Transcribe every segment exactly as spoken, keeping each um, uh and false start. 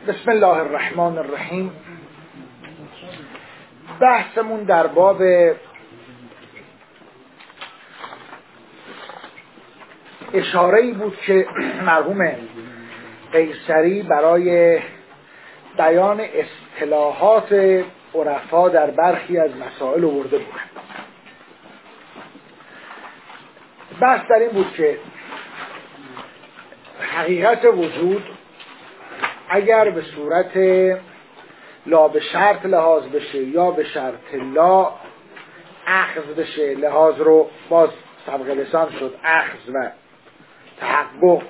بسم الله الرحمن الرحیم. بحثمون در باب اشاره‌ای بود که مرحوم قیصری برای بیان اصطلاحات عرفا در برخی از مسائل آورده بود. بحث در این بود که حقیقت وجود اگر به صورت لا به شرط لحاظ بشه یا به شرط لا اخذ بشه، لحاظ رو باز سبق لسان شد اخذ و تحقق،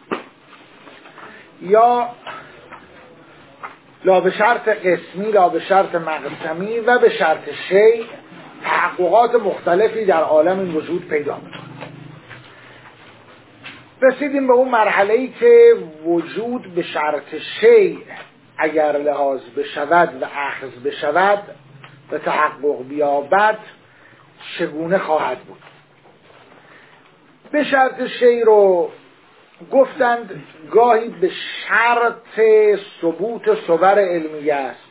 یا لا به شرط قسمی، لا به شرط مقسمی و به شرط شیء، تحققات مختلفی در عالم این وجود پیدا می‌کنه. رسیدیم به اون مرحله‌ای که وجود به شرط شیء اگر لحاظ بشود و اخذ بشود و تحقق بیابد چگونه خواهد بود. به شرط شیء رو گفتند گاهی به شرط ثبوت صور علمیه است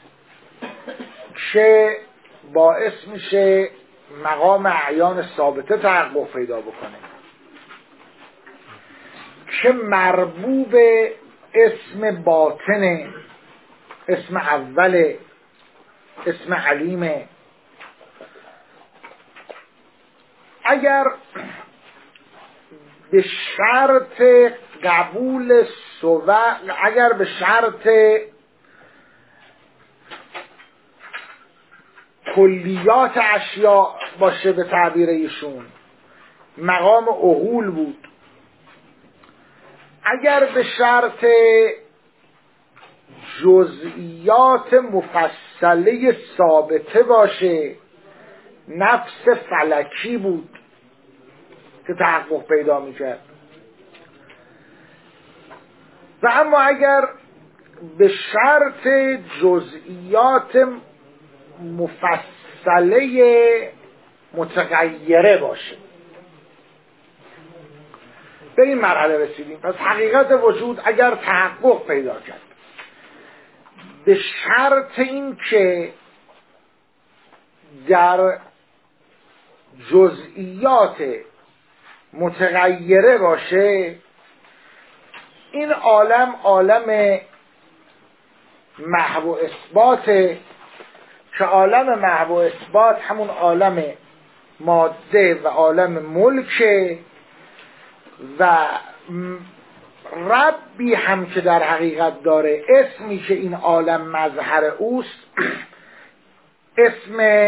که باعث میشه مقام اعیان ثابته تحقق پیدا بکنه، که مربوب اسم باطنه، اسم اوله، اسم علیمه. اگر به شرط قبول صور، اگر به شرط کلیات اشیاء باشه به تعبیر ایشون مقام عقول بود، اگر به شرط جزئیات مفصله ثابته باشه نفس فلکی بود که تحقق پیدا میکرد. و اما اگر به شرط جزئیات مفصله متغیره باشه، به این مرحله رسیدیم. پس حقیقت وجود اگر تحقق پیدا کرد به شرط این که در جزئیات متغیره باشه، این عالم عالم محو و اثبات، که عالم محو و اثبات همون عالم ماده و عالم ملکه و ربی هم که در حقیقت داره، اسمی که این عالم مظهر اوست، اسم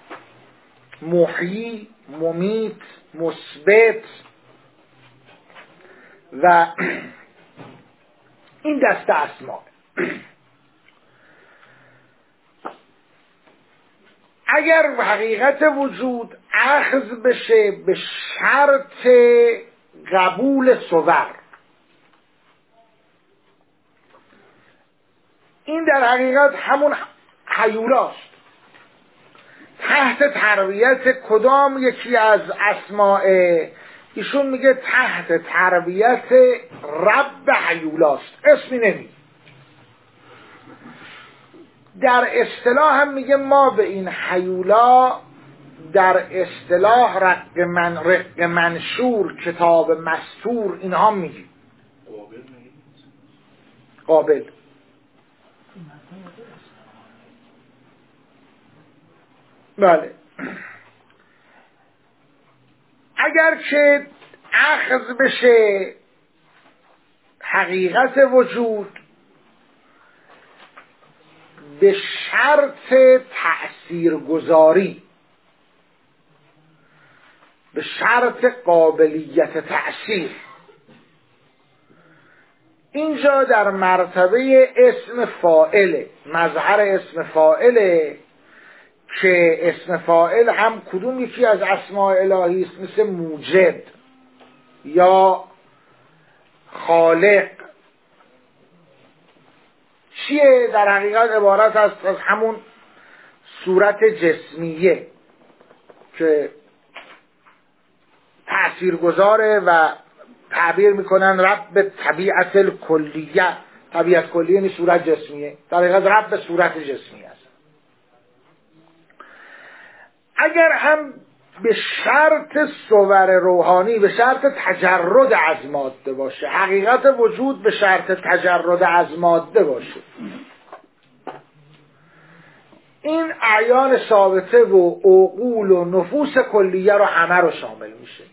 محیی، ممیت، مثبت و این دسته اسما. اگر حقیقت وجود اخذ بشه به شرط قبول صور، این در حقیقت همون هیولاست. تحت تربیت کدام یکی از اسماء ایشون میگه تحت تربیت رب هیولاست، اسمی نمی. در اصطلاح هم میگه ما به این هیولا در اصطلاح رق من رق منشور، کتاب مستور، اینها میگی. قابل بله. اگر که اخذ بشه حقیقت وجود به شرط تأثیرگذاری، به شرط قابلیت تأثیر، اینجا در مرتبه اسم فاعله، مظهر اسم فاعله، که اسم فاعل هم کدوم یکی از اسماء الهی است، مثل موجد یا خالق. چیه؟ در حقیقت عبارت است از همون صورت جسمیه که تأثیر گذاره و تعبیر میکنن رب طبیعت الکلیه، طبیعت کلی یعنی صورت جسمیه، در حقیقت رب به صورت جسمی است. اگر هم به شرط صور روحانی، به شرط تجرد از ماده باشه، حقیقت وجود به شرط تجرد از ماده باشه، این اعیان ثابته و عقول و نفوس کلیه رو همه رو شامل میشه.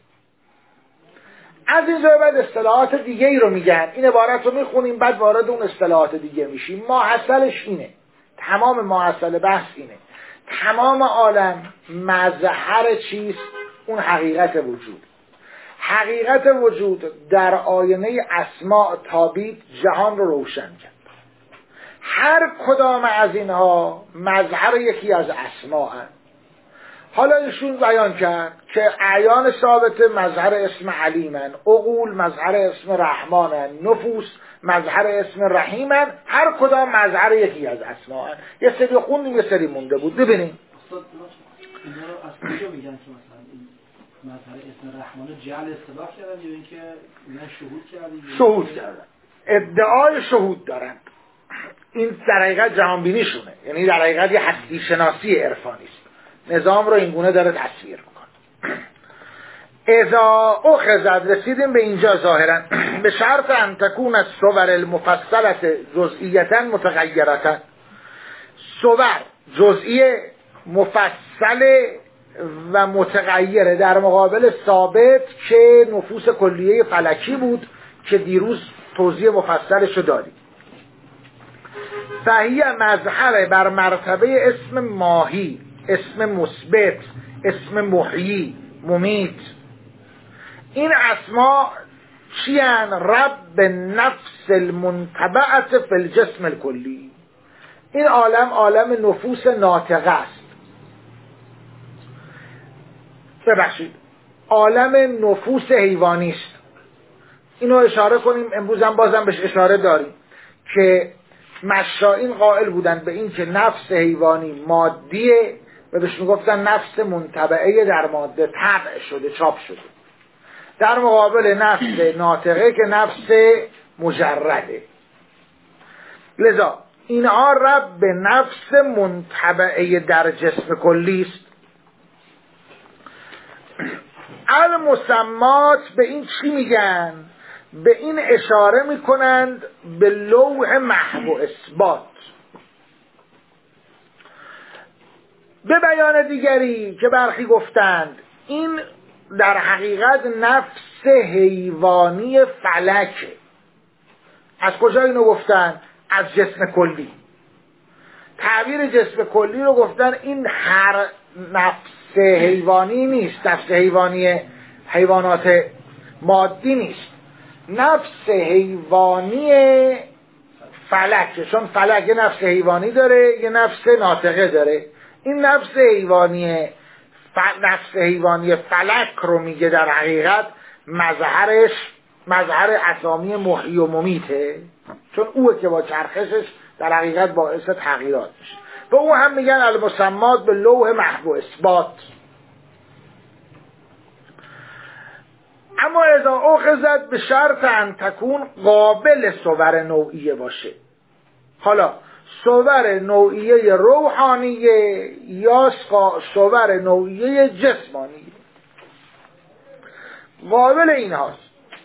از اینجا بعد اصطلاحات دیگه ای رو میگن، این عبارت رو میخونیم بعد وارد اون اصطلاحات دیگه میشیم. ماحصلش اینه، تمام ماحصل بحث اینه، تمام عالم مظهر چیست؟ اون حقیقت وجود. حقیقت وجود در آینه اسماء تابید جهان رو روشن کرد. هر کدام از اینها مظهر یکی از اسماء هست. حالا ایشون بیان کرد که اعیان ثابته مظهر اسم علیمن، عقول مظهر اسم رحمانن، نفوس مظهر اسم رحیمن، هر کدام مظهر یکی از اسماء هست. یه سری خوندیم یه سری مونده بود. ببینیم استاد اینا رو از کجا میگن که مثلا این مظهر اسم رحمان جعل اصطلاح کردن یا اینکه اینا شهود کردن؟ شهود کردن، ادعای شهود دارن. این در حقیقت جهانبینیشونه، یعنی در حقیقت یه هستی شناسی عرفانی است. نظام رو این گونه داره تصویر میکنه. اذا اخذت، رسیدیم به اینجا ظاهرا به شرط ان تکون الصور المفصلة جزئیتا متغیرتا، صور جزئیه مفصل و متغیره در مقابل ثابت که نفوس کلیه فلکی بود که دیروز توضیح مفصلشو دادیم. فهی مظهر بر مرتبه اسم ماهی، اسم مثبت، اسم محیی، ممیت. این اسما چی هن؟ رب نفس المنتبعت فی الجسم الکلی. این عالم عالم نفوس ناطقه است. ببخشید، عالم نفوس حیوانی است. اینو اشاره کنیم، امروز هم بازم بهش اشاره داریم که مشائین قائل بودن به این که نفس حیوانی مادیه و بهش میگفتن نفس منطبعه در ماده، طبع شده، چاپ شده، در مقابل نفس ناطقه که نفس مجرده. لذا اینها رب به نفس منطبعه در جسم کلی است. المسمات به این چی میگن؟ به این اشاره میکنند به لوح محو اثبات. به بیان دیگری که برخی گفتند این در حقیقت نفس حیوانی فلکه. از کجا اینو گفتن؟ از جسم کلی. تعبیر جسم کلی رو گفتن این هر نفس حیوانی نیست، نفس حیوانی حیوانات مادی نیست، نفس حیوانی فلک، چون فلک یه نفس حیوانی داره یه نفس ناطقه داره. این نفس حیوانی ف... نفس حیوانی فلک رو میگه در حقیقت مظهرش مظهر اسامی محیی و ممیته، چون اوه که با چرخشش در حقیقت باعث تغییرات میشه. و او هم میگن المسمات به لوح محو اثبات. اما اذا اخذت به شرط ان تکون قابل صور نوعیه باشه. حالا صور نوعیه روحانیه یا صور نوعیه جسمانیه، قابل این هاست.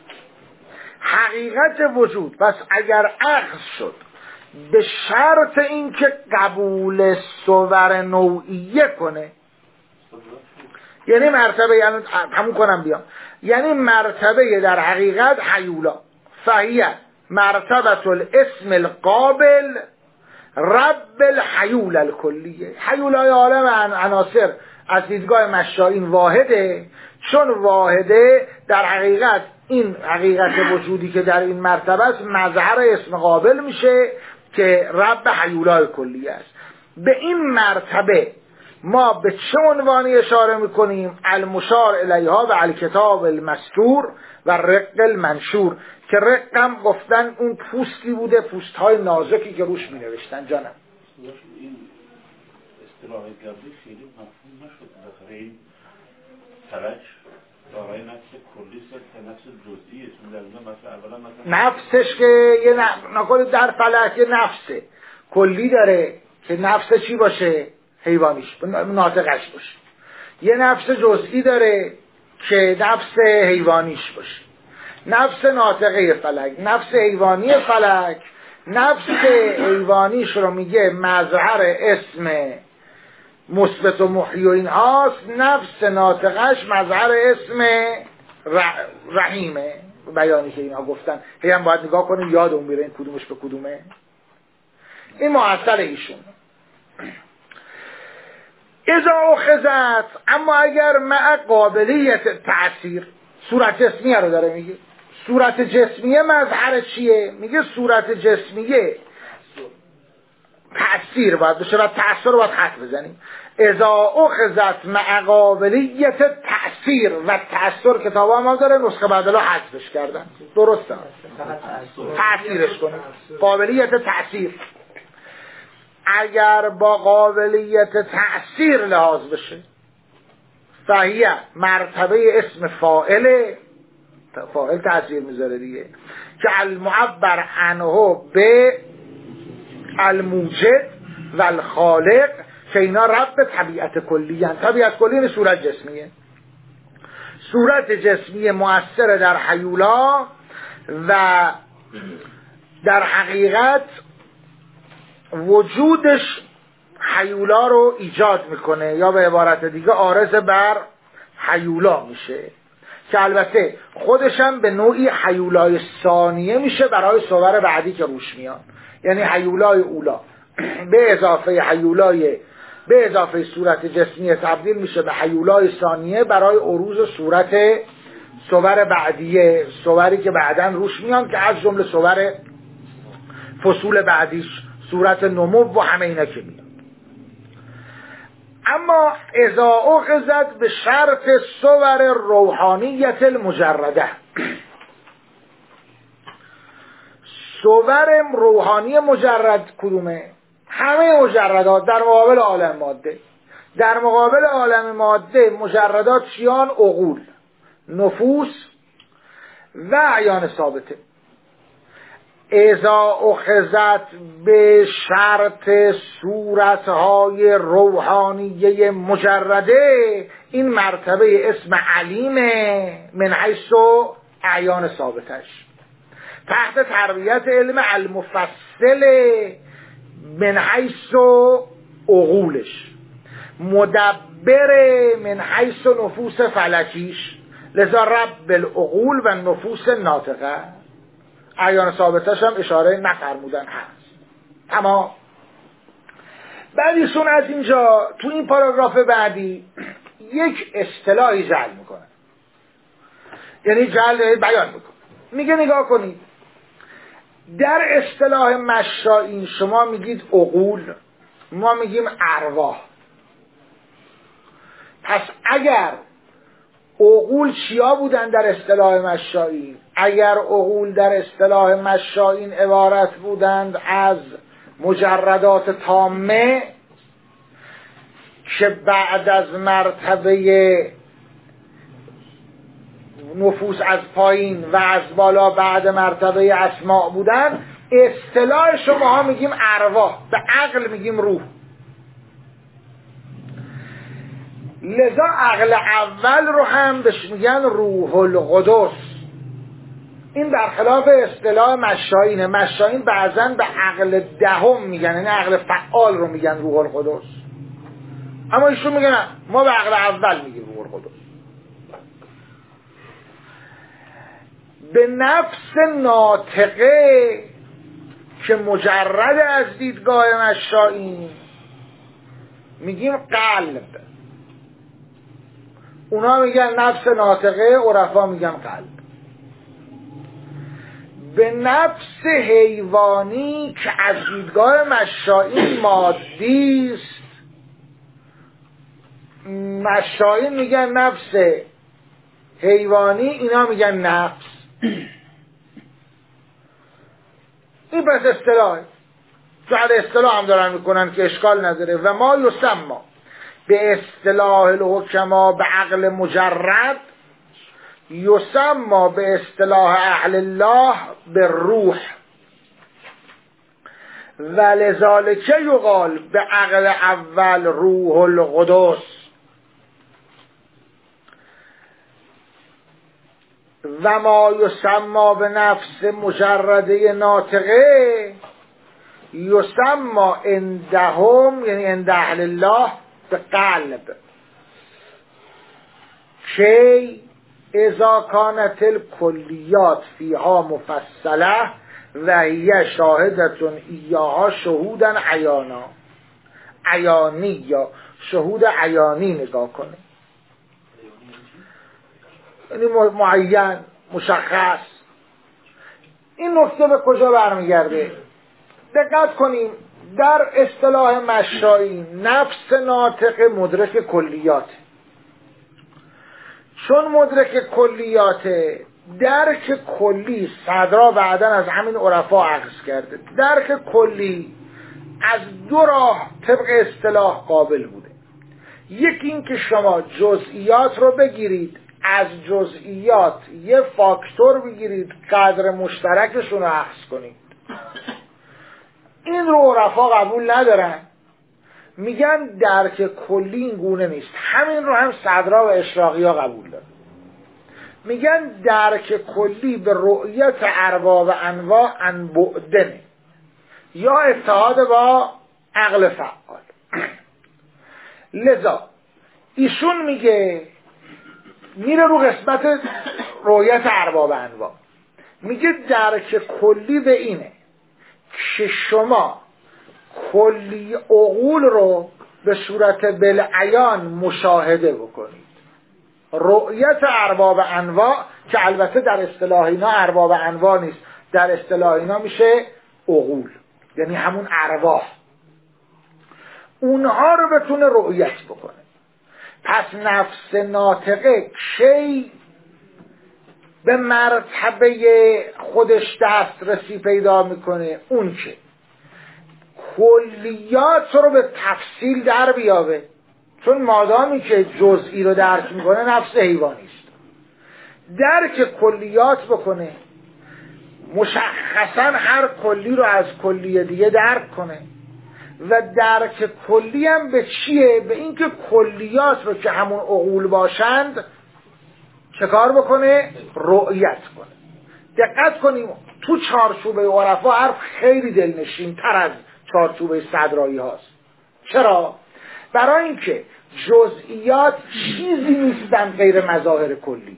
حقیقت وجود پس اگر اخذ شد به شرط اینکه قبول صور نوعیه کنه، یعنی مرتبه، یعنی همون کنم بیام، یعنی مرتبه در حقیقت حیولا، فهیه مرتبه الاسم القابل رب الحیول الکلیه. حیولای عالم عناصر از دیدگاه مشائین واحده، چون واحده در حقیقت این حقیقت وجودی که در این مرتبه است مظهر اسم قابل میشه که رب حیولای کلیه است. به این مرتبه ما به چه عنوانی اشاره میکنیم؟ المشار الیها و الکتاب المستور و رق المنشور، که رقم گفتن اون پوستی بوده، پوست های نازکی که روش می نوشتن. جانم این اصطلاح قبلی خیلی مفهوم نشد داخل این فلک دارای نفس کلی است، نفس جزئی است. در اون مثلا اولا مثلا نفسش که یه نکنید در فلک یه نفس کلی داره که نفس چی باشه؟ حیوانیش، ناطقش باشه. یه نفس جزئی داره که نفس حیوانیش باشه. نفس ناطقه فلک، نفس حیوانی فلک، نفس حیوانیش رو میگه مظهر اسم مثبت و محی و این هاست، نفس ناطقش مظهر اسم رحیمه. بیانی که اینا گفتن هی هم باید نگاه کنیم یادمون میره این کدومش به کدومه. این معطل ایشون. اذا اخذت، اما اگر مع قابلیت تأثیر، صورت جسمیه رو داره میگه. صورت جسمیه مظهر چیه؟ میگه صورت جسمیه تأثیر باید بشه و تأثیر رو باید خط بزنیم. اذا اخذت مع قابلیت تأثیر، و تأثیر کتاب هم داره، نسخه بدلا حذفش کردن. درسته تأثیرش کنیم، قابلیت تأثیر. اگر با قابلیت تأثیر لحاظ بشه، فهیه مرتبه اسم فاعله، فاعل تأثیر میذاره دیگه، که المعبر عنه به الموجد و الخالق، که اینا رب طبیعت کلی هن. طبیعت کلی این صورت جسمیه. صورت جسمی مؤثر در حیولا و در حقیقت وجودش حیولا رو ایجاد میکنه، یا به عبارت دیگه عارض بر حیولا میشه، که البته خودشم به نوعی حیولای ثانیه میشه برای صور بعدی که روش میان. یعنی حیولای اولا به اضافه حیولای به اضافه صورت جسمی تبدیل میشه به حیولای ثانیه برای عروض صورت صور بعدیه، صوری که بعداً روش میان، که از جمله صور فصول بعدیش، صورت نمو و همه اینا که میان. اما اذا اخذت به شرط صور روحانیت المجرده، صور روحانی مجرد کدومه؟ همه مجردات در مقابل عالم ماده. در مقابل عالم ماده مجردات چیان؟ عقول، نفوس و اعیان ثابته. اذا اخذت به شرط صورتهای روحانیه مجرده، این مرتبه اسم علیمه من حیث اعیان ثابتش، تحت تربیت علم المفصل من حیث عقولش، مدبر من حیث نفوس فلکیش، لذا رب العقول و نفوس ناطقه. اعیان ثابتش هم اشاره نفرمودن هست. اما بعدیشون از اینجا تو این پاراگراف بعدی یک اصطلاحی جعل میکنه، یعنی جعل بیان میکنه. میگه نگاه کنید، در اصطلاح مشائین شما میگید عقول، ما میگیم ارواح. پس اگر عقول چیا بودن در اصطلاح مشائین؟ اگر عقول در اصطلاح مشائین عبارت بودند از مجردات تامه که بعد از مرتبه نفوس از پایین و از بالا بعد مرتبه اسماء بودن، اصطلاح شما ها میگیم ارواح، به عقل میگیم روح. لذا عقل اول رو هم بهش میگن روح القدس. این برخلاف اصطلاح مشائینه. مشائین بعضا به عقل دهم میگن، یعنی عقل فعال رو میگن روح القدس، اما ایشون میگن ما به عقل اول میگیم روح القدس. به نفس ناطقه که مجرد از دیدگاه مشائین میگیم قلب. اونا میگن نفس ناطقه، عرفا میگن قلب. به نفس حیوانی که از دیدگاه مشائین مادی است، مشائین میگن نفس حیوانی، اینا میگن نفس. این پس اصطلاح جعل اصطلاح هم دارن میکنن که اشکال نداره. و ما یسمى به اصطلاح الحکما به عقل مجرد یسمى به اصطلاح اهل الله به روح و لذالک یقال به عقل اول روح القدس و ما یسمى به نفس مجرده ناطقه یسمى عندهم یعنی عند اهل الله به قلب کی اذا کانت الکلیات فیها مفصله و هی شاهدتون ایاها شهودا عیانا عیانی یا شهود عیانی نگاه کنه، یعنی معین مشخص. این نکته به کجا برمیگرده؟ دقت کنیم در اصطلاح مشایی نفس ناطق مدرک کلیات، چون مدرک کلیات درک کلی صدرا بعدن از همین عرفا اخذ کرده. درک کلی از دو راه طبق اصطلاح قابل بوده. یکی این که شما جزئیات رو بگیرید، از جزئیات یه فاکتور بگیرید، قدر مشترکشون رو اخذ کنید. این رو عرفا قبول ندارن، میگن درک کلی این گونه نیست. همین رو هم صدرا و اشراقی ها قبول دارن، میگن درک کلی به رؤیت ارباب انواع انبعدنه یا اتحاد با عقل فعال. لذا ایشون میگه میره رو قسمت رؤیت ارباب انواع، میگه درک کلی به اینه که شما کلی عقول رو به صورت بالعیان مشاهده بکنید. رؤیت ارباب انواع که البته در اصطلاح اینا ارباب انواع نیست، در اصطلاح اینا میشه عقول، یعنی همون ارواح، اونها رو بتونه رؤیت بکنه. پس نفس ناطقه کی به مرتبه خودش دسترسی پیدا میکنه؟ اون که کلیات رو به تفصیل در بیابه، چون مادامی که جزئی رو درک میکنه نفس حیوانی است. درک کلیات بکنه، مشخصا هر کلی رو از کلی دیگه درک کنه و درک کلی هم به چیه؟ به اینکه کلیات رو که همون عقول باشند چه کار بکنه؟ رؤیت کنه. دقت کنیم تو چارچوبه عرفا حرف خیلی دلنشین تر از چارچوبه صدرایی هاست. چرا؟ برای اینکه جزئیات چیزی نیستن غیر مظاهر کلی.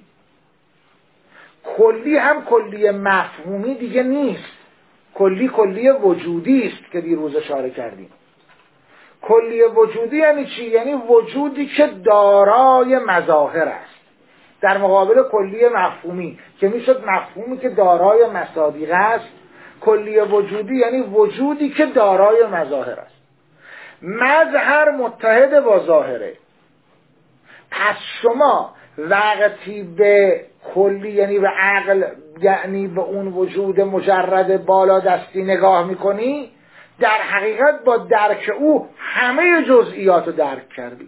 کلی هم کلی مفهومی دیگه نیست، کلی کلی وجودی است که دیروز اشاره کردیم. کلی وجودی یعنی چی؟ یعنی وجودی که دارای مظاهر است، در مقابل کلی مفهومی که میشد مفهومی که دارای مصادیق است. کلی وجودی یعنی وجودی که دارای مظاهر است. مظهر متحد با ظاهره. پس شما وقتی به کلی یعنی به عقل، یعنی به اون وجود مجرد بالا دستی نگاه میکنی، در حقیقت با درک او همه جزئیات رو درک کردی.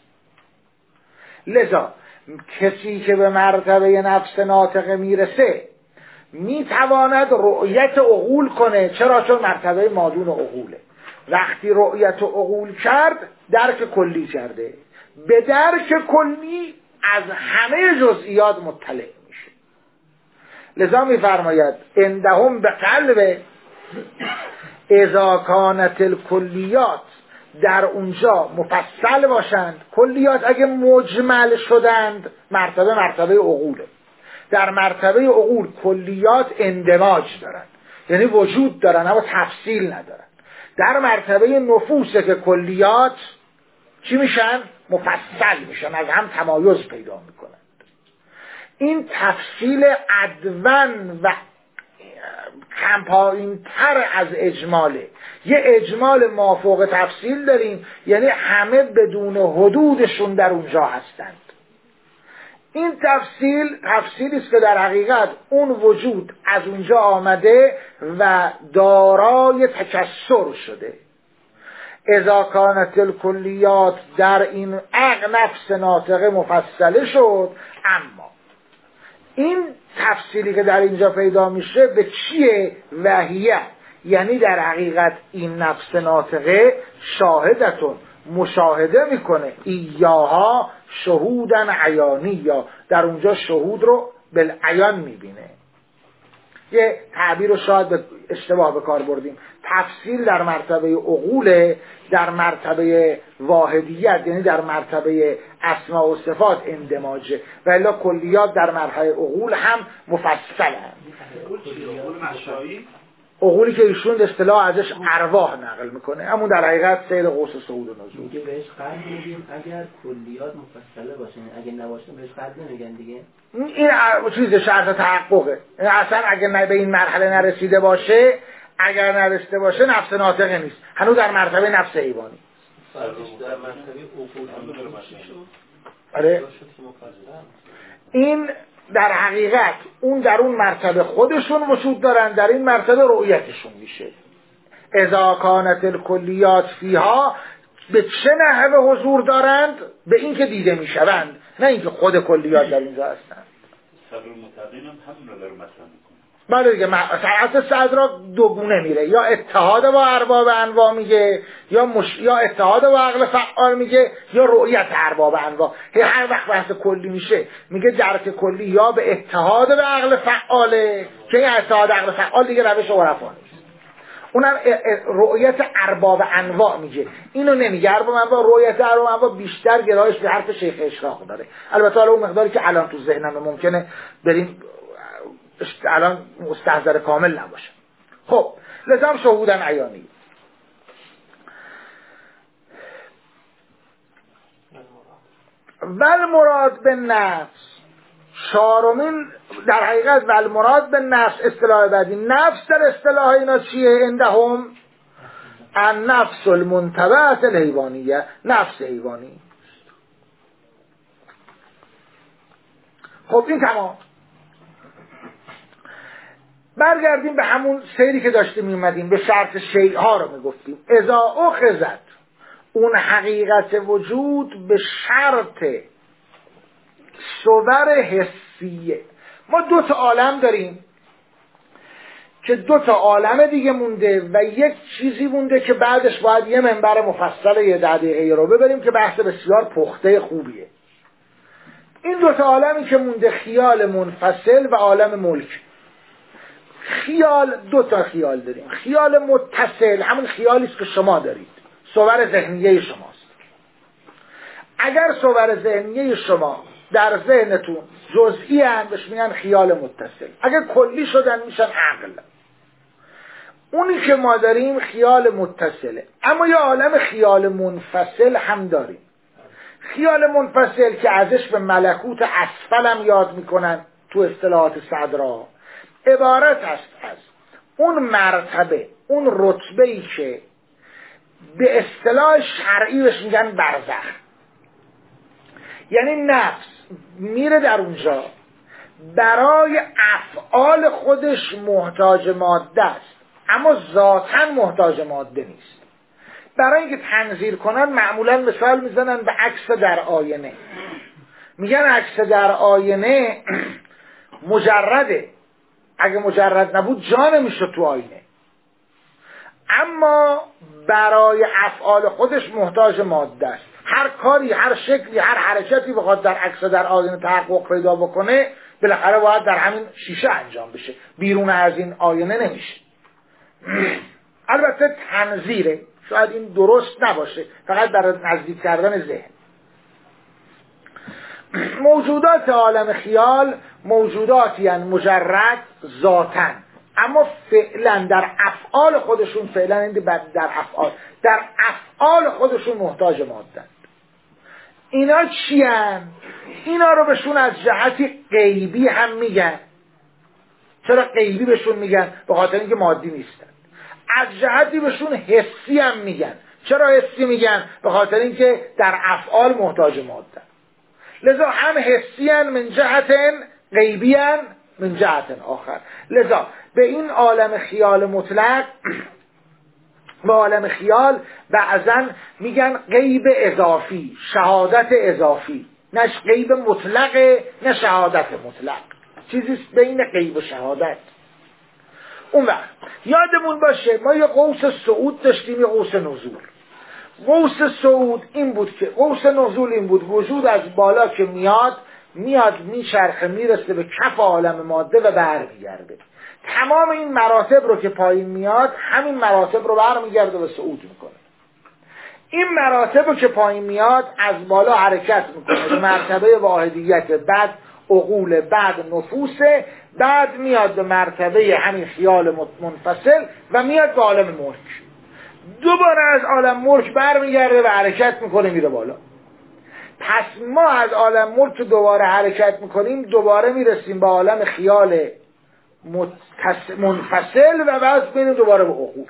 لذا کسی که به مرتبه نفس ناطقه میرسه میتواند رؤیت عقول کنه. چرا؟ چون مرتبه مادون عقوله. وقتی رؤیت عقول کرد درک کلی کرده، به درک کلی از همه جزئیات مطلع میشه. لذا میفرماید عندهم به قلب اذا کانت الکلیات، در اونجا مفصل باشند. کلیات اگه مجمل شدند مرتبه مرتبه عقوله. در مرتبه عقول کلیات اندماج دارند، یعنی وجود دارن اما تفصیل ندارن. در مرتبه نفوسه که کلیات چی میشن؟ مفصل میشن، از هم تمایز پیدا میکنند. این تفصیل ادون و کمپاین تر از اجماله. یه اجمال مافوق تفصیل داریم، یعنی همه بدون حدودشون در اونجا هستند. این تفصیل تفصیلی است که در حقیقت اون وجود از اونجا آمده و دارای تکثر شده. اذا کانت الکلیات، در این عقل نفس ناطقه مفصله شد، اما این تفصیلی که در اینجا پیدا میشه به چیه؟ وحیه، یعنی در حقیقت این نفس ناطقه شاهدتون مشاهده میکنه، ایاها شهودن عیانی، یا در اونجا شهود رو بالعیان میبینه. یه تعبیر رو شاید به اشتباه به کار بردیم، تفصیل در مرتبه عقول، در مرتبه واحدیت یعنی در مرتبه اسماء و صفات اندماجه، و الا کلیات در مرحله عقول هم مفصل هم. عقولی که ایشون اصطلاح ازش ارواح نقل میکنه، همون در حقیقت سیر قوس و صعود و نزول. میگه بهش قد میگیم اگر کلیات مفصله باشه، اگه نباشه بهش قد نمیگن دیگه. این چیز شرط تحققه، اصلا اگر نه به این مرحله نرسیده باشه، اگر نرسیده باشه نفس ناطقه نیست، هنوز در مرتبه نفس حیوانی. در مرتبه عقول آره این در حقیقت اون در اون مرتبه خودشون وجود دارن، در این مرتبه رؤیتشون میشه. اذا کانت الکلیات فیها، به چه نحوه حضور دارند؟ به این که دیده میشوند، نه اینکه خود کلیات در اینجا هستند. صدر المتقین هم همون رو داره مطرح میکنه. بله دیگه، ساعت صدر دوگونه میره، یا اتحاد با ارباب انواع میگه، یا مش... یا اتحاد با عقل فعال میگه، یا رؤیت ارباب انواع. هر وقت بحث کلی میشه میگه درک کلی یا به اتحاد به عقل فعاله، که این اتحاد عقل فعال دیگه روش عرفا نیست، اونم رؤیت ارباب انواع میگه. اینو نمیگه ارباب انواع، رؤیت ارباب انواع بیشتر گرایش به حرف شیخ اشراق داره. البته حالا اون مقداری که الان تو ذهنم ممکنه بریم الان مستحضر کامل نباشه. خب لازم شهودن عیانی. ول مراد به نفس، چهارمین در حقیقت ول مراد به نفس اصطلاح بعدی. نفس در اصطلاح اینا چیه؟ عندهم النفس المنتبعه الحیوانیه، نفس حیوانی. خب این تمام. برگردیم به همون سیری که داشتیم میومدیم، به شرط شیء رو میگفتیم. اذا اخذت، اون حقیقت وجود به شرط صور حسیه. ما دو تا عالم داریم که دو تا عالم دیگه مونده و یک چیزی مونده که بعدش باید یه منبر مفصل یه ده دقیقه رو ببریم که بحث بسیار پخته خوبیه. این دو تا عالمی که مونده خیال منفصل و عالم ملک. خیال، دو تا خیال داریم. خیال متصل همون خیالی است که شما دارید، صور ذهنیه شماست. اگر صور ذهنیه شما در ذهنتون جزئی هم بهش میگن خیال متصل، اگر کلی شدن میشن عقل. اونی که ما داریم خیال متصله. اما یه عالم خیال منفصل هم داریم. خیال منفصل که ازش به ملکوت اسفل هم یاد میکنن تو اصطلاحات صدرا، عبارت است از اون مرتبه، اون رتبه‌ای که به اصطلاح شرعی بهش میگن برزخ. یعنی نفس میره در اونجا برای افعال خودش محتاج ماده است، اما ذاتاً محتاج ماده نیست. برای اینکه تنظیر کنن معمولاً مثال میزنن به عکس در آینه. میگن عکس در آینه مجرده، اگه مجرد نبود جا نمیشه تو آینه، اما برای افعال خودش محتاج ماده است. هر کاری، هر شکلی، هر حرکتی بخواد در عکس در آینه تحقق پیدا بکنه بالاخره باید در همین شیشه انجام بشه، بیرون از این آینه نمیشه. البته تنظیره، شاید این درست نباشه، فقط برای نزدیک کردن ذهن. موجودات عالم خیال موجوداتی هستند مجرد ذاتاً، اما فعلا در افعال خودشون، فعلا این در افعال در افعال خودشون محتاج ماده‌اند. اینا چی هستند؟ اینا رو بهشون از جهتی غیبی هم میگن. چرا غیبی بهشون میگن؟ به خاطر اینکه مادی نیستن. از جهتی بهشون حسی هم میگن. چرا حسی میگن؟ به خاطر اینکه در افعال محتاج ماده. لذا هم حسی هم من جهت غیبی هم من جهت آخر. لذا به این عالم خیال مطلق، به عالم خیال بعضن میگن غیب اضافی، شهادت اضافی. نه غیب مطلقه، نه شهادت مطلق. چیزیست بین غیب و شهادت. اون وقت یادمون باشه ما یه قوس صعود داشتیم، یه قوس نزول. قوس صعود این بود که قوس نزول این بود وجود از بالا که میاد میاد میچرخه میرسه به کف عالم ماده و برمیگرده. تمام این مراتب رو که پایین میاد همین مراتب رو برمیگرده و صعود میکنه. این مراتب رو که پایین میاد از بالا حرکت میکنه به مرتبه واحدیت، بعد عقول، بعد نفوس، بعد میاد به مرتبه همین خیال منفصل و میاد به عالم ملک. دوباره از عالم ملک برمیگرده و حرکت میکنه میره بالا. پس ما از عالم ملک دوباره حرکت میکنیم، دوباره میرسیم به عالم خیال منفصل و بعد میریم دوباره به عقول.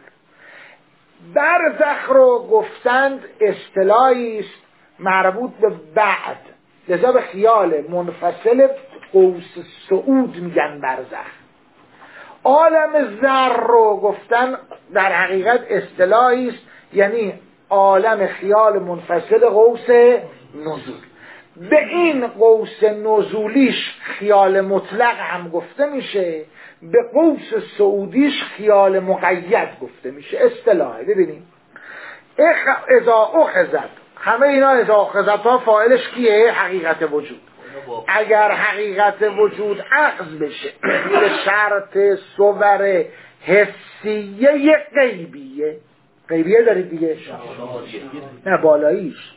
برزخ رو گفتند اصطلاحی است مربوط به بعد، لذا به خیال منفصل قوس صعود میگن برزخ. عالم ذر رو گفتن در حقیقت اصطلاحی است، یعنی عالم خیال منفصل قوس نزول. به این قوس نزولیش خیال مطلق هم گفته میشه، به قوس صعودیش خیال مقید گفته میشه. اصطلاحه. ببینیم اذا اخذت، همه اینا اذا اخذت ها فاعلش کیه؟ حقیقت وجود. اگر حقیقت وجود اخذ بشه به شرط صور حسیه غیبیه. غیبیه دارید دیگه؟ نه بالاییش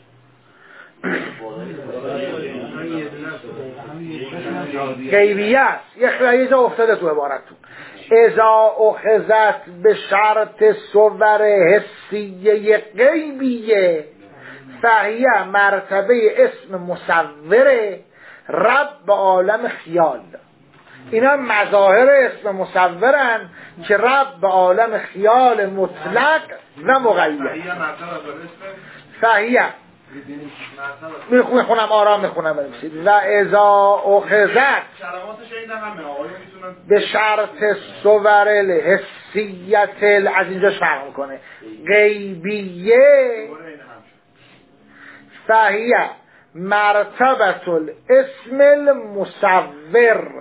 غیبیه است. یه خیلی افتاده تو عبارتون. اذا اخذت به شرط صور حسیه غیبیه فهیه مرتبه اسم مصوره رب عالم خیال. اینا مظاهر اسم مصورن که رب عالم خیال مطلق و مقید. فهیه میخونم آرام میخونم بنویسید. و اذا اخذت به شرط صور الحسیت، از اینجاش فرق میکنه، غیبیه فهیه مرتبه الاسم المصور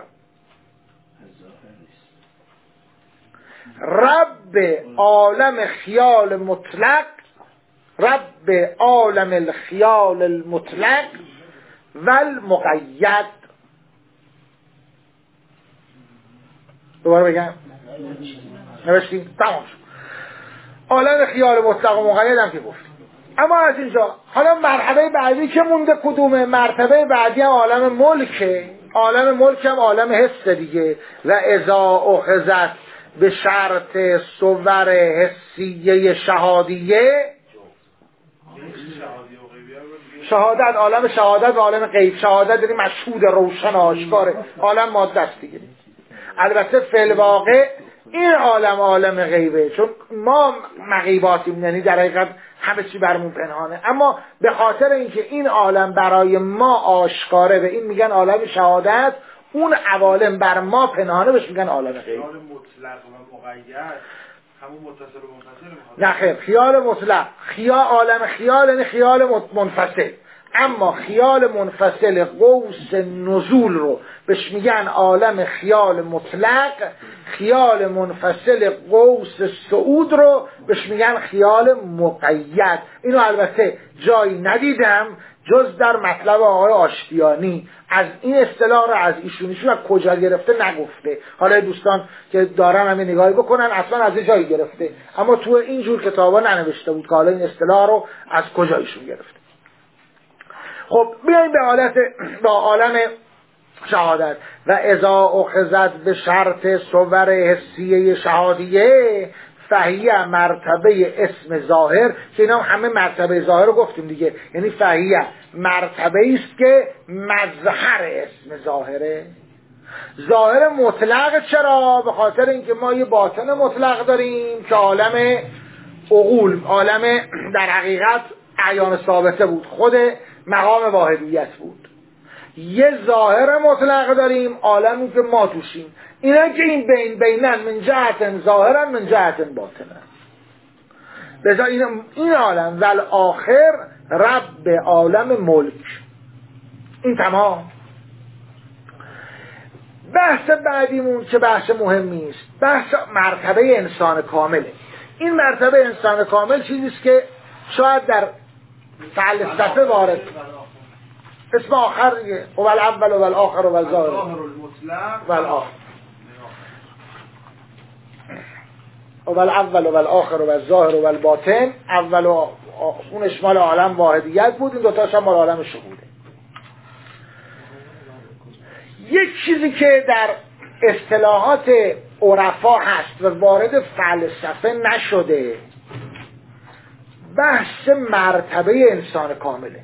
رب عالم خیال مطلق، رب عالم الخیال المطلق و المقید. دوباره بگم نوشتیم تمام شد. عالم خیال مطلق و مقید هم که گفتیم. اما از اینجا حالا مرحله بعدی که مونده کدومه؟ مرتبه بعدی هم عالم ملکه. عالم ملک هم عالم حس دیگه. و اذا اخذت به شرط صور حسیه شهادیه، شهادت عالم شهادت و عالم غیب. شهادت یعنی مشهود روشن آشکاره، عالم ماده است دیگه. البته فی الواقع این عالم عالم غیبه، چون ما مغیباتیم، یعنی در حقیقت همه چی برمون پنهانه. اما به خاطر اینکه این عالم برای ما آشکاره و این میگن عالم شهادت، اون عوالم بر ما پنهانه بهش میگن عالم غیب. خیال مطلق و مقید همون متصل و منفصل؟ نه خیر، خیال مطلق، خیال عالم خیال یعنی خیال منفصل. اما خیال منفصل قوس نزول رو بهش میگن عالم خیال مطلق. خیال منفصل قوس صعود رو بهش میگن خیال مقید. اینو البته جایی ندیدم جز در مطلب آقای آشتیانی. از این اصطلاح رو از ایشونیشون از کجا گرفته نگفته. حالا دوستان که دارن همین نگاهی بکنن اصلا از جایی گرفته، اما تو اینجور کتابا ننوشته بود که حالا این اصطلاح رو از کجا ایشون گرفته. خب بیاییم به حالت با عالم شهادت. و اذا اخذت به شرط صور حسیه شهادیه فهیه مرتبه اسم ظاهر، که اینا همه مرتبه ظاهر رو گفتیم دیگه. یعنی فهیه مرتبه است که مظهر اسم ظاهره. ظاهر مطلق چرا؟ به خاطر اینکه ما یه باطن مطلق داریم که عالم عقول، عالم در حقیقت اعیان ثابته بود، خود مقام واحدیت بود. یه ظاهر مطلق داریم، عالمی که ما توشیم. اینا که این بین بینن، من جهت ظاهرن من جهت باطنن. بذار این این عالم ول آخر رب عالم ملک. این تمام. بحث بعدیمون که بحث مهمی است، بحث مرتبه انسان کامله. این مرتبه انسان کامل چیزی است که شاید در فلسفه وارد اسم آخر دیگه، و الاول و الاخر و الظاهر و الاخر و الاول و الاخر و الظاهر و الباطن. اول و اون اشمال عالم واحدیت بود، این دوتاش هم مال عالم شهوده. یک چیزی که در اصطلاحات عرفا هست و وارد فلسفه نشده، بحث مرتبه انسان کامله.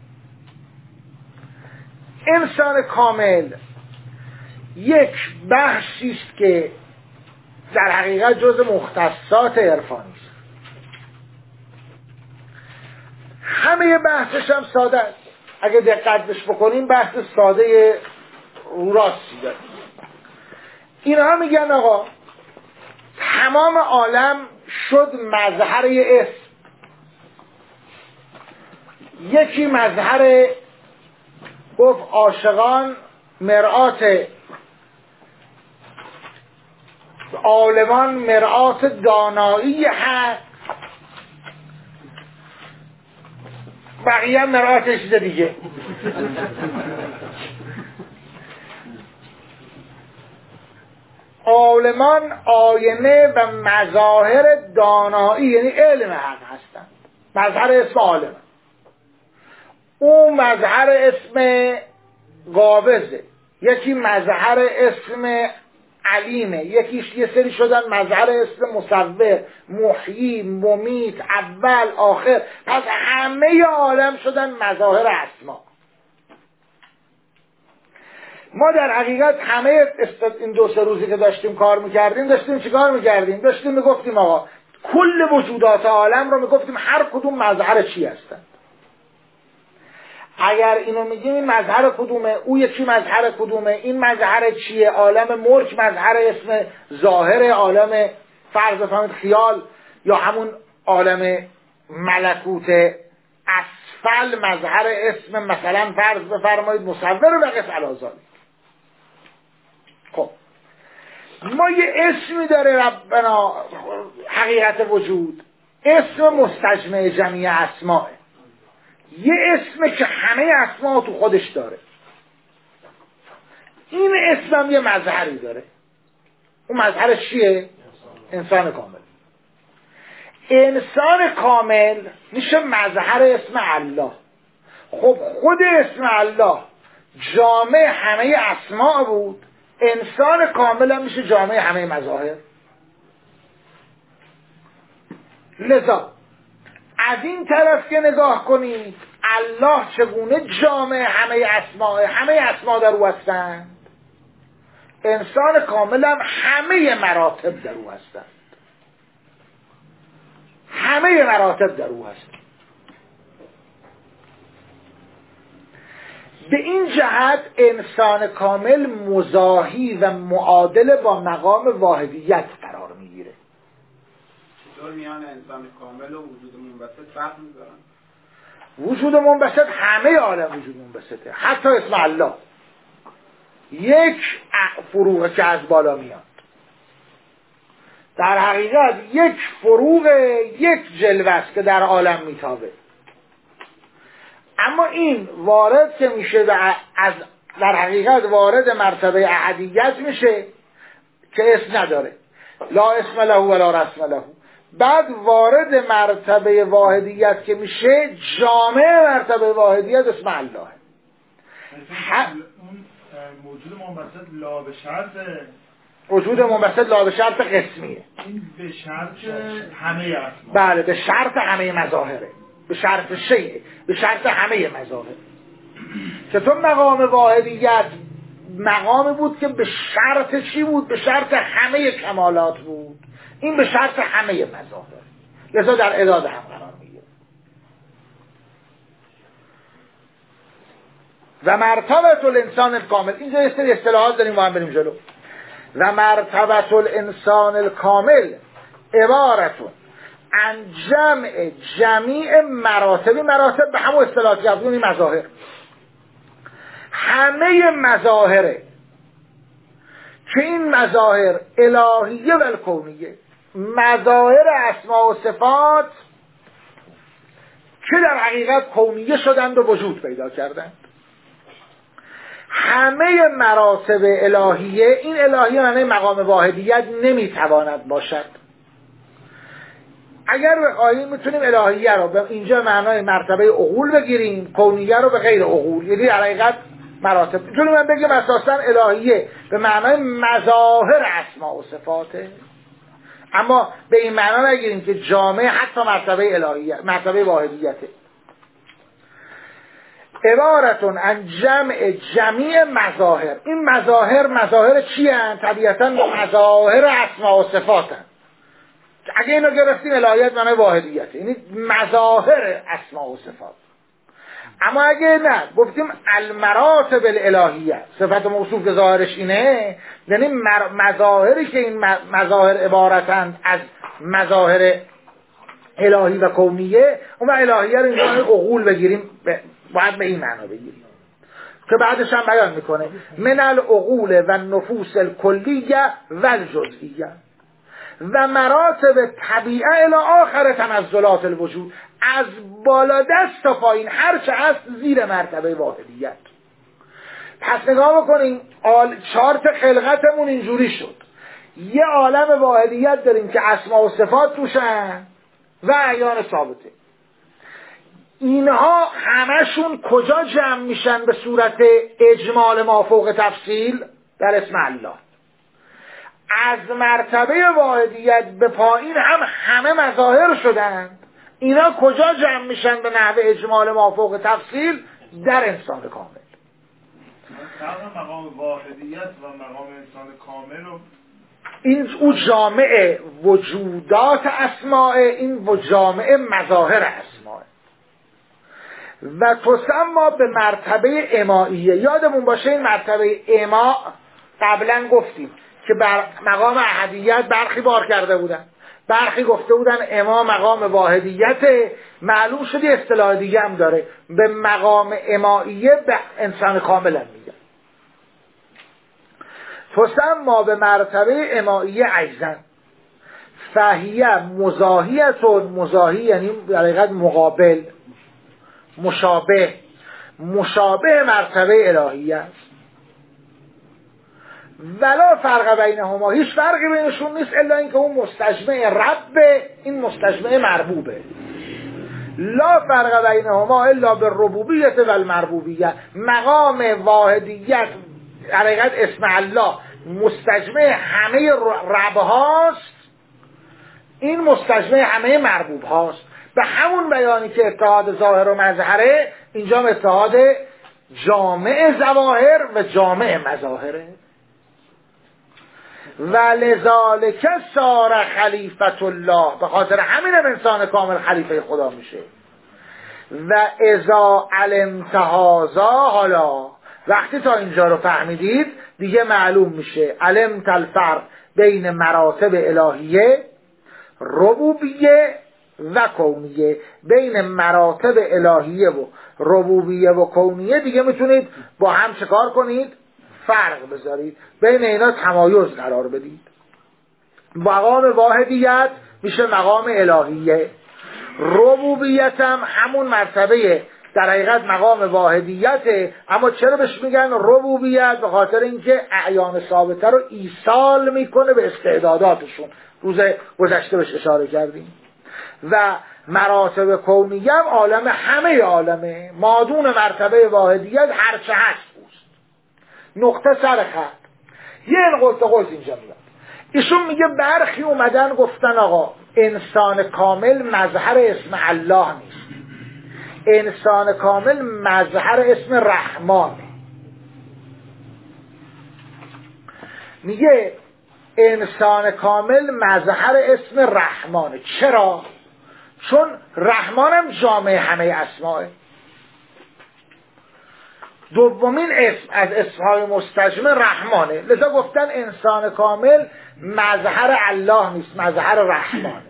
انسان کامل یک بحثی است که در حقیقت جز مختصات عرفانی است. همه بحثش هم ساده است. اگه دقت بهش بکنیم بحث ساده راستی داره. اینها میگن آقا تمام عالم شد مظهر اسم. یکی مظهر گفت عاشقان مرآت عالمان، مرآت دانایی هست، بقیه مرآت چیز دیگه. عالمان آینه و مظاهر دانایی یعنی علم حق هستن، مظهر اسم عالم. اون مظهر اسم قابضه، یکی مظهر اسم علیمه، یکیش یه سری شدن مظهر اسم مصور، محیی، ممیت، اول، آخر. پس همه عالم شدن مظاهر اسما. ما در حقیقت همه این دو سه روزی که داشتیم کار میکردیم داشتیم چی کار میکردیم؟ داشتیم میگفتیم آقا کل وجودات عالم رو میگفتیم هر کدوم مظهر چی هستن. اگر اینو میگیم این مظهر کدومه، او یکی مظهر کدومه، این مظهر چیه، عالم ملک مظهر اسم ظاهر، عالم فرض بفرمایید خیال یا همون عالم ملکوت اسفل مظهر اسم مثلا فرض بفرمایید مصور و قف الازالی. خب ما یه اسمی داره ربنا حقیقت وجود، اسم مستجمع جمعی اسماء، یه اسم که همه اسما تو خودش داره. این اسم هم یه مظهری داره. اون مظهرش چیه؟ انسان کامل. انسان کامل میشه مظهر اسم الله. خب خود اسم الله جامع همه اسما بود، انسان کامل هم میشه جامع همه مظاهر. لذا از این طرف که نگاه کنید الله چگونه جامع همه اسما، همه اسما در او هستند، انسان کامل هم همه مراتب در او هستند، همه مراتب در او هستند. به این جهت انسان کامل مزاحی و معادل با مقام واحدیت قرار میگیره. چطور میان انسان کامل و وجود منبسط فرق میذارن؟ وجود منبسط همه عالم وجود منبسطه، حتی اسم الله یک فروغه که از بالا میاد. در حقیقت یک فروغ، یک جلوه است که در عالم میتابه. اما این وارد که میشه از در حقیقت وارد مرتبه احدیت میشه که اسم نداره، لا اسم له ولا رسم له. بعد وارد مرتبه واحدیت که میشه جامع مرتبه واحدیت اسم الله. اون موجود منبسط لا به شرط، وجود منبسط لا به شرط قسمیه، این به شرط همه اسما. بله به شرط همه مظاهره، به شرط شیء، به شرط همه مظاهر. چطور مقام واحدیت مقامی بود که به شرط چی بود؟ به شرط همه کمالات بود. این به شرط همه مظاهر، لذا در اعداد هم قرار میگیره. و مرتبه الانسان الکامل، اینجا یه سری اصطلاحات داریم با هم بریم جلو. و مرتبه الانسان الکامل عبارتون عن جمع جمیع مراتب، مراتب به همون اصطلاحات یادونی مظاهر، همه مظاهره که این مظاهر الهیه و کونیه، مظاهر اسما و صفات که در حقیقت کونیه شدند و وجود پیدا کردند. همه مراتب الهیه، این الهیه معنی مقام واحدیت نمیتواند باشد. اگر بخواهیم میتونیم الهیه رو به اینجا معنای مرتبه عقول بگیریم، کونیه رو به غیر عقول، یعنی در حقیقت مراتب. میتونیم من بگیم اساسا الهیه به معنای مظاهر اسما و صفاته، اما به این معنا نگیریم که جامع حتی مرتبه الهیه، مرتبه واحدیته. عبارتون عن جمع جمیع مظاهر. این مظاهر مظاهر چی هستند؟ طبیعتا مظاهر اسما و صفات هستند. اگه اینو گرفتیم الهیت معنی واحدیت، یعنی مظاهر اسما و صفات. اما اگه نه گفتیم المراتب الالهیه، صفت موصوف که ظاهرش اینه، یعنی مظاهری که این مظاهر عبارتند از مظاهر الهی و کونیه، اون الهیه رو اینجا عقول بگیریم، باید به این معنا بگیریم که بعدش هم بیان میکنه من العقول و نفوس الکلیه و الجزئیه و مراتب طبیعه الی آخر تنزلات الوجود، از بالا دست تا پایین هر چه هست زیر مرتبه واحدیت. پس نگاه بکنیم چارت خلقتمون اینجوری شد، یه عالم واحدیت داریم که اسما و صفات توشن و اعیان ثابته. اینها همشون کجا جمع میشن به صورت اجمال ما فوق تفصیل؟ در اسم الله. از مرتبه واحدیت به پایین هم همه مظاهر شدند. اینا کجا جمع میشن به نحو اجمال ما فوق تفصیل؟ در انسان کامل. مقام واحدیت و مقام انسان کامل و این او جامع وجودات اسماء، این و جامع مظاهر اسماء و تسمى به مرتبه امائیه. یادمون باشه این مرتبه اما قبلا گفتیم که بر مقام احدیت برخی بار کرده بودن، برخی گفته بودن اما مقام واحدیت، معلوم شدی اصطلاح دیگه هم داره، به مقام امائیه به انسان کامل هم میگن. تسمى به مرتبه امائیه عجزن فهیه مزاحیتون، مزاحی یعنی در حقیقت مقابل، مشابه، مشابه مرتبه الهیه است. ولا فرق بینهما، هیچ فرقی بینشون نیست الا اینکه اون مستجمع رب، این مستجمع مربوبه. لا فرق بینهما الا بالربوبیت و المربوبیت. مقام واحدیت در حقیقت اسم الله مستجمع همه رب هاست، این مستجمع همه مربوب هاست. به همون بیانی که اتحاد ظاهر و مظهره، اینجا اتحاد جامع ظواهر و جامع مظاهره. و لذالک صار خلیفت الله، به خاطر همین انسان کامل خلیفه خدا میشه. و اذا علمت هذا، حالا وقتی تا اینجا رو فهمیدید دیگه معلوم میشه علمت الفرق بین مراتب الهیه ربوبیه و کونیه، بین مراتب الهیه و ربوبیه و کونیه دیگه میتونید با هم چکار کنید؟ فرق بذارید، بین اینا تمایز قرار بدید. مقام واحدیت میشه مقام الهیه، ربوبیت هم همون مرتبه در حقیقت مقام واحدیته، اما چرا بهش میگن ربوبیت؟ به خاطر اینکه اعیان ثابته رو ایصال میکنه به استعداداتشون، روز گذشته بهش اشاره کردیم. و مراتب کونیه هم عالم، همه عالمه، مادون مرتبه واحدیت هرچه هست اوست. نقطه سر خط یه قلت قلت اینجا میاد. ایشون میگه برخی اومدن گفتن آقا انسان کامل مظهر اسم الله نیست، انسان کامل مظهر اسم رحمانه. میگه انسان کامل مظهر اسم رحمانه. چرا؟ چون رحمانم جامع همه اسماءه. دومین اسم از اسمهای مستجمع رحمانه، لذا گفتن انسان کامل مظهر الله نیست، مظهر رحمانه.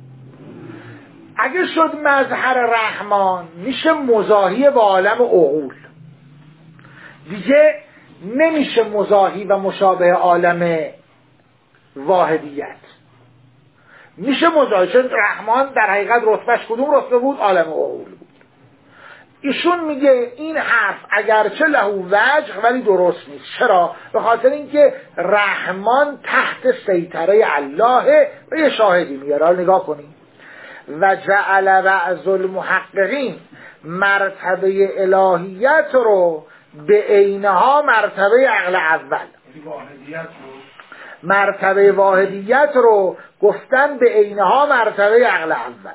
اگه شد مظهر رحمان میشه مزاحی با عالم عقول، دیگه نمیشه مزاحی و مشابه عالم واحدیت. میشه مزاحی، چون رحمان در حقیقت رتبهش کدوم رتبه بود؟ عالم عقول بود. ایشون میگه این حرف اگرچه له وجه ولی درست نیست. چرا؟ به خاطر اینکه رحمان تحت سیطره الله و یه شاهدی میاره. حالا نگاه کنیم. و جعل بعض المحققین مرتبه الهیت رو به عینها مرتبه عقل اول، مرتبه واحدیت رو گفتن به عینها مرتبه عقل اول.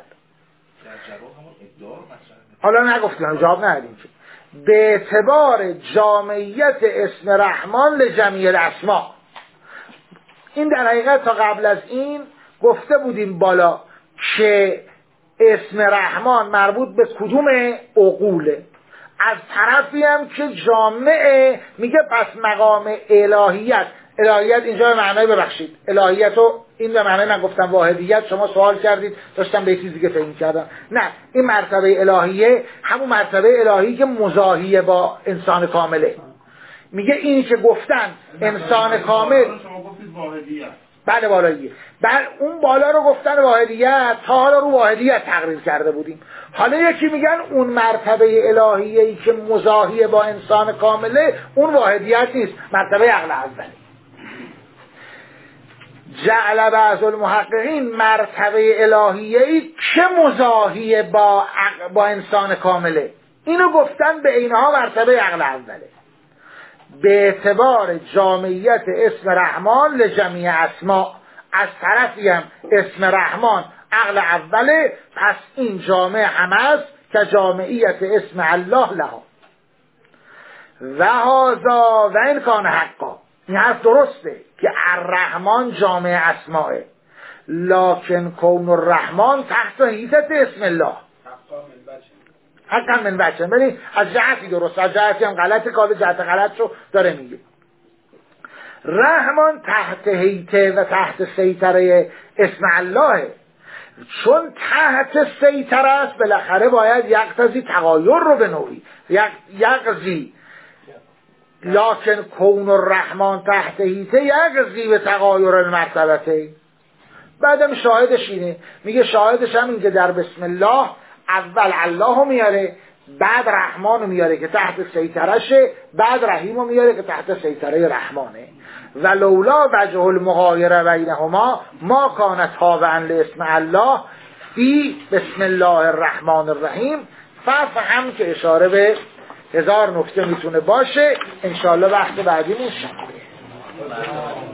حالا نگفتیم، جواب ندادیم که به اعتبار جامعیت اسم رحمان لجمیع الاسماء. این در حقیقت تا قبل از این گفته بودیم بالا که اسم رحمان مربوط به کدوم عقوله. از طرفی هم که جامعه میگه پس مقام الهیت، الهیت اینجا به معنای ببخشید الهیت رو این به معنای من گفتم واحدیت، شما سوال کردید داشتم به یه چیزی که فهم کردم. نه، این مرتبه الهیه همون مرتبه الهی که مزاحیه با انسان کامله. میگه این که گفتن انسان کامل شما گفتید واحدیت، بله والاییه، بل اون بالا رو گفتن واحدیت، تا حالا رو واحدیت تقریر کرده بودیم. حالا یکی میگن اون مرتبه الهیه‌ای که مزاحیه با انسان کامله اون واحدیت نیست، مرتبه عقل اوله. جعل بعض المحققین مرتبه الهیه‌ای که مزاحیه با عقل با انسان کامله، اینو گفتن به اینها مرتبه عقل اوله. به اعتبار جامعیت اسم رحمان لجمیع اسماء، از طرفی هم اسم رحمان عقل اوله، پس این جامع هم است که جامعیت اسم الله لها. و هذا و این کان حقا، این حرف درسته که الرحمن جامع اسماء، لکن کون الرحمن تحت حیطت اسم الله حقا من بچه. ببین از جهتی درست، از جهتی هم غلطه، کار جهت غلط رو داره میگه. رحمان تحت حیطه و تحت سیطره اسم الله، چون تحت سیطره است بالاخره باید یقتضی تغایر رو به نوعی یقضی، لکن کون الرحمن تحت حیطه یقضی به تغایر المرتبته. بعدم شاهدش اینه، میگه شاهدش هم این که در بسم الله اول الله رو میاره، بعد رحمان رو میاره که تحت سیطرشه، بعد رحیم رو میاره که تحت سیطره رحمانه. و لولا وجه المغایر بینهما ما کانت تابعا لاسم الله فی بسم الله الرحمن الرحیم. فهم که اشاره به هزار نکته میتونه باشه. انشاءالله وقت بعدی موشن.